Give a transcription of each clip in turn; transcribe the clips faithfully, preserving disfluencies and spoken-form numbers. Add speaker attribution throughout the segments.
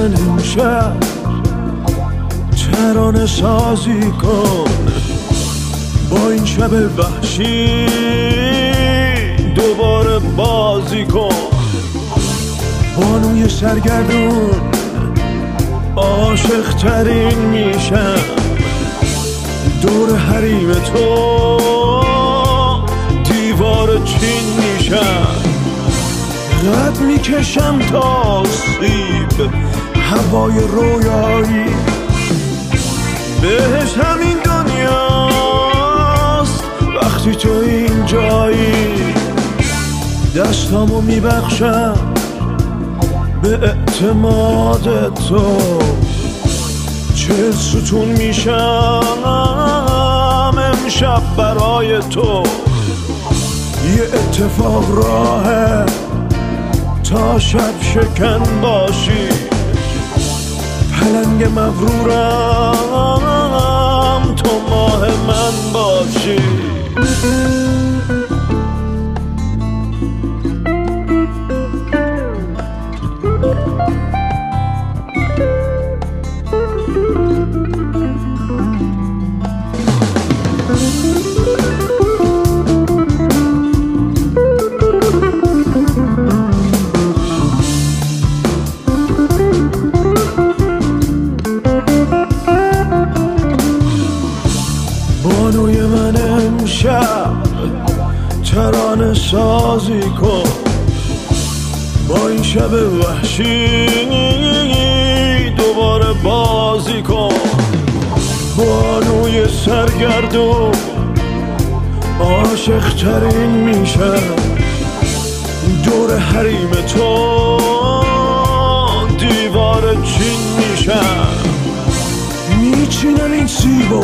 Speaker 1: من امشب ترانه سازی کن، با این شب وحشی دوباره بازی کن. بانوی سرگردون عاشق ترین میشم، دور حریم تو دیوار چین میشم. قد میکشم تا سیب هوای رویایی، بهش همین دنیاست وقتی تو اینجایی. دستامو میبخشم به اعتماد تو، چه ستون میشم امشب برای تو. یه اتفاق راهه تا شب شکن باشی، پلنگ مغرورم تو ماه من باشی. بانوی من امشب ترانه سازی کن، با این شب وحشی دوباره بازی کن. بانوی سرگردون عاشق ترین میشم، دور حریم تو دیوار چین میشم. میچینم این سیبو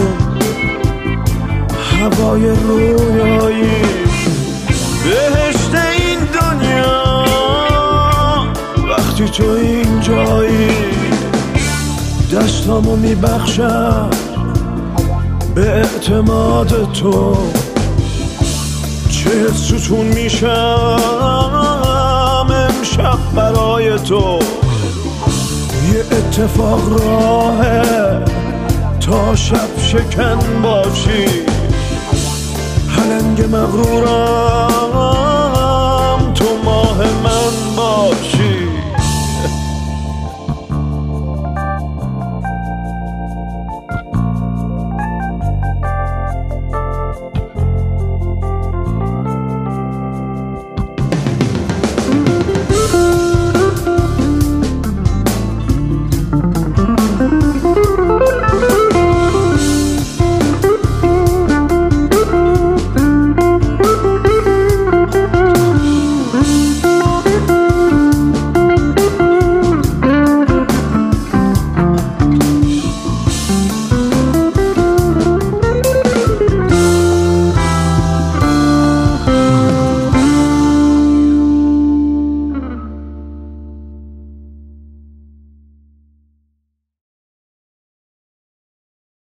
Speaker 1: هوای رویایی، بهشت این دنیا وقتی تو اینجایی. دستامو میبخشم به اعتماد تو، چه ستون میشم امشب برای تو. یه اتفاق راهه تا شب شکن باشی، پلنگ مغرورم